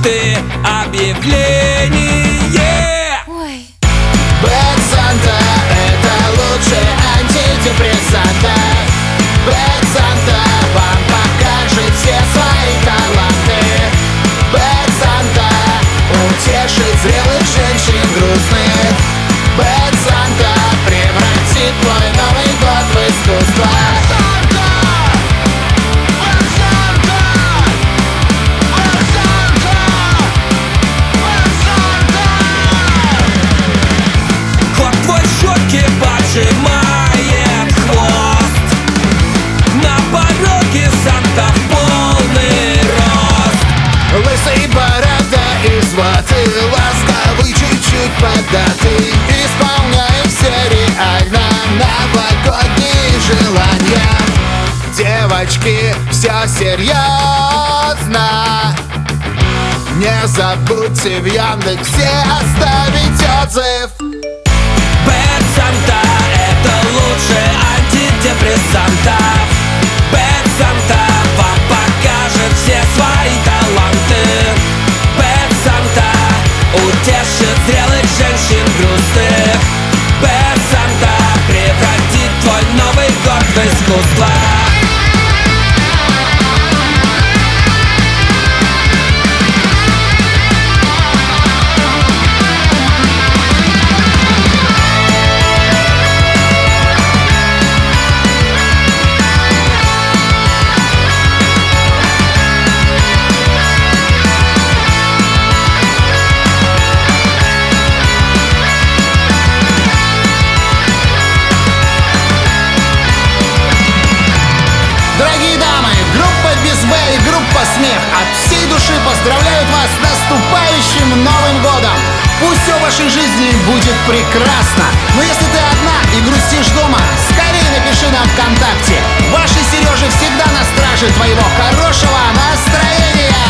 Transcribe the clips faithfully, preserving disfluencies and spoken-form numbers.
ты объявление. Ой. Bad Santa — это лучший антидепрессанта. Bad Santa вам покажет все свои таланты. Bad Santa утешит зрелых женщин грустных. Bad Santa превратит твой Новый год в искусство. Поджимает хвост, на пороге Санта в полный рост. Лысый, борода и сваты, ласковый, чуть-чуть податый, исполняет все реально новогодние желания. Девочки, все серьезно, не забудьте в Яндексе оставить отзыв. Bad Santa — это лучший антидепрессантов. Bad Santa вам покажет все свои таланты. Bad Santa утешит зрелых женщин грустных. Bad Santa превратит твой Новый год в искусство. Смех от всей души поздравляют вас с наступающим Новым годом! Пусть все в вашей жизни будет прекрасно! Но если ты одна и грустишь дома, скорее напиши нам ВКонтакте. Ваши Сережи всегда на страже твоего хорошего настроения!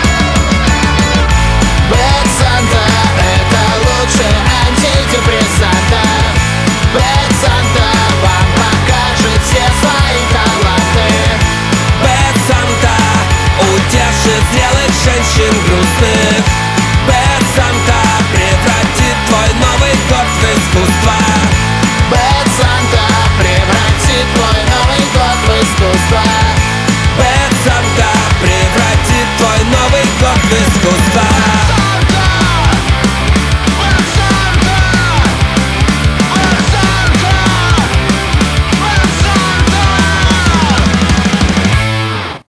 Bad Santa — это лучший антидепрессанта. Bad Santa вам покажет все свои таланты. Bad Santa утешит зрелых женщин грустных.